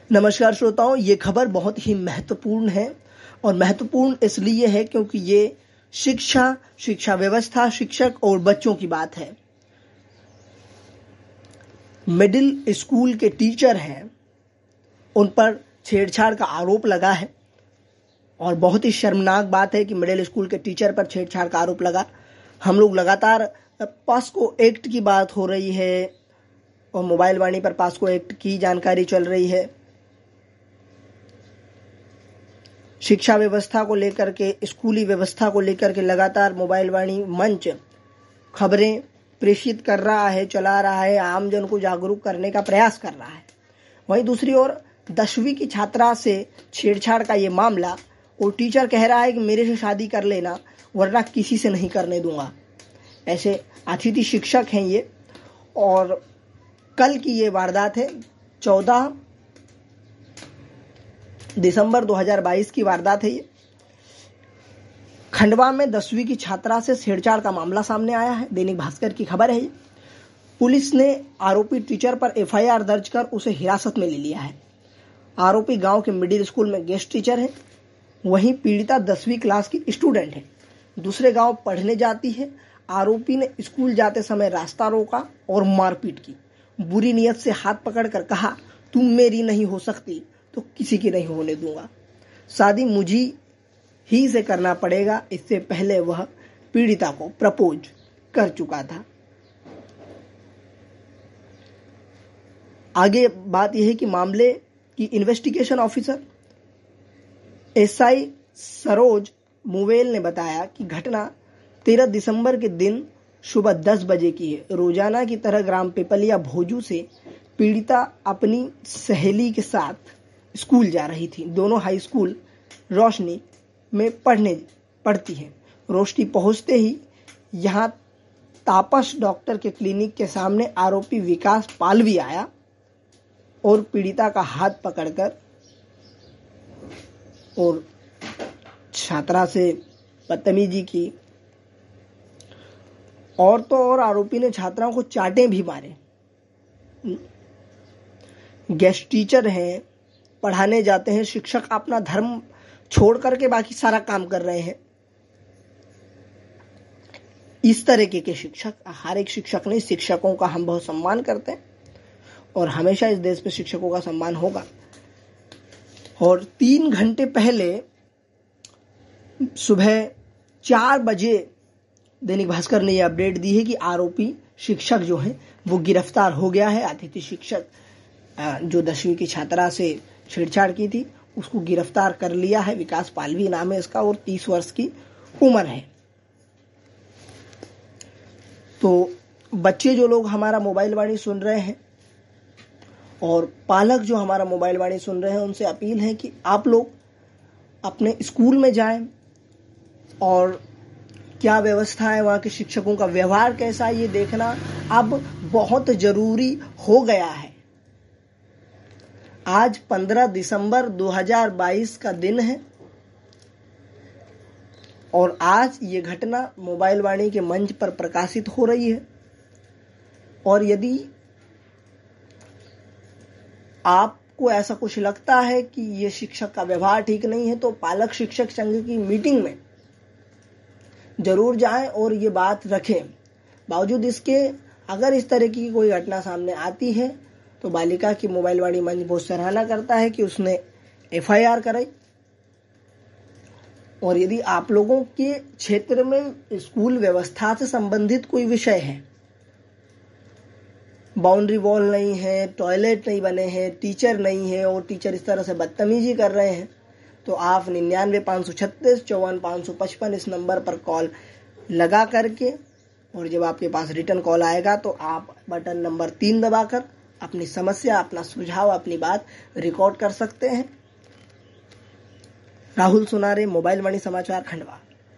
नमस्कार श्रोताओं, ये खबर बहुत ही महत्वपूर्ण है और महत्वपूर्ण इसलिए है क्योंकि ये शिक्षा व्यवस्था, शिक्षक और बच्चों की बात है। मिडिल स्कूल के टीचर हैं, उन पर छेड़छाड़ का आरोप लगा है और बहुत ही शर्मनाक बात है कि मिडिल स्कूल के टीचर पर छेड़छाड़ का आरोप लगा। हम लोग लगातार पॉस्को एक्ट की बात हो रही है और मोबाइल वाणी पर पॉस्को एक्ट की जानकारी चल रही है। शिक्षा व्यवस्था को लेकर के, स्कूली व्यवस्था को लेकर के लगातार मोबाइल वाणी मंच खबरें प्रेषित कर रहा है, चला रहा है, आमजन को जागरूक करने का प्रयास कर रहा है। वहीं दूसरी ओर 10वीं की छात्रा से छेड़छाड़ का ये मामला और टीचर कह रहा है कि मेरे से शादी कर लेना वरना किसी से नहीं करने दूंगा। ऐसे अतिथि शिक्षक हैं ये। और कल की ये वारदात है, 14 दिसंबर 2022 की वारदात है ये। खंडवा में 10वीं की छात्रा से छेड़छाड़ का मामला सामने आया है। दैनिक भास्कर की खबर है ये। पुलिस ने आरोपी टीचर पर एफआईआर दर्ज कर उसे हिरासत में ले लिया है। आरोपी गांव के मिडिल स्कूल में गेस्ट टीचर है। वहीं पीड़िता 10वीं क्लास की स्टूडेंट है, दूसरे गांव पढ़ने जाती है। आरोपी ने स्कूल जाते समय रास्ता रोका और मारपीट की। बुरी नीयत से हाथ पकड़कर कहा, तुम मेरी नहीं हो सकती तो किसी की नहीं होने दूंगा। शादी मुझे ही से करना पड़ेगा। इससे पहले वह पीड़िता को प्रपोज कर चुका था। आगे बात यह है कि मामले की investigation officer SI Saroj Muvel ने बताया कि घटना 13 दिसंबर के दिन सुबह 10 बजे की है। रोजाना की तरह ग्राम पिपलिया भोजू से पीड़िता अपनी सहेली के साथ स्कूल जा रही थी। दोनों हाई स्कूल रोशनी में पढ़ती है। रोशनी पहुंचते ही यहां तापस डॉक्टर के क्लिनिक के सामने आरोपी विकास पालवी आया और पीड़िता का हाथ पकड़कर और छात्रा से बदतमीजी की। और तो और आरोपी ने छात्राओं को चांटे भी मारे। गेस्ट टीचर हैं, पढ़ाने जाते हैं, शिक्षक अपना धर्म छोड़ करके बाकी सारा काम कर रहे हैं। इस तरीके के शिक्षक, हर एक शिक्षक नहीं, शिक्षकों का हम बहुत सम्मान करते हैं और हमेशा इस देश में शिक्षकों का सम्मान होगा। और 3 घंटे पहले सुबह 4 बजे दैनिक भास्कर ने यह अपडेट दी है कि आरोपी शिक्षक जो है वो गिरफ्तार हो गया है। अतिथि शिक्षक जो 10वीं की छात्रा से छेड़छाड़ की थी उसको गिरफ्तार कर लिया है। विकास पालवी नाम है इसका और 30 वर्ष की उम्र है। तो बच्चे जो लोग हमारा मोबाइल वाणी सुन रहे हैं और पालक जो हमारा मोबाइल वाणी सुन रहे हैं, उनसे अपील है कि आप लोग अपने स्कूल में जाएं और क्या व्यवस्था है, वहाँ के शिक्षकों का व्यवहार कैसा है, ये देखना अब बहुत जरूरी हो गया है। आज 15 दिसंबर 2022 का दिन है और आज ये घटना मोबाइल वाणी के मंच पर प्रकाशित हो रही है। और यदि आपको ऐसा कुछ लगता है कि ये शिक्षक का व्यवहार ठीक नहीं है तो पालक शिक्षक संघ की मीटिंग में जरूर जाएं और ये बात रखें। बावजूद इसके अगर इस तरह की कोई घटना सामने आती है तो बालिका की मोबाइल वाणी मंच बहुत सराहना करता है कि उसने एफआईआर कराई। और यदि आप लोगों के क्षेत्र में स्कूल व्यवस्था से संबंधित कोई विषय है, बाउंड्री वॉल नहीं है, टॉयलेट नहीं बने हैं, टीचर नहीं है और टीचर इस तरह से बदतमीजी कर रहे हैं, तो आप 99 536 54 555 इस नंबर पर कॉल लगा करके और जब आपके पास रिटर्न कॉल आएगा तो आप बटन नंबर 3 दबाकर अपनी समस्या, अपना सुझाव, अपनी बात रिकॉर्ड कर सकते हैं। राहुल सुनारे, मोबाइल वाणी समाचार, खंडवा।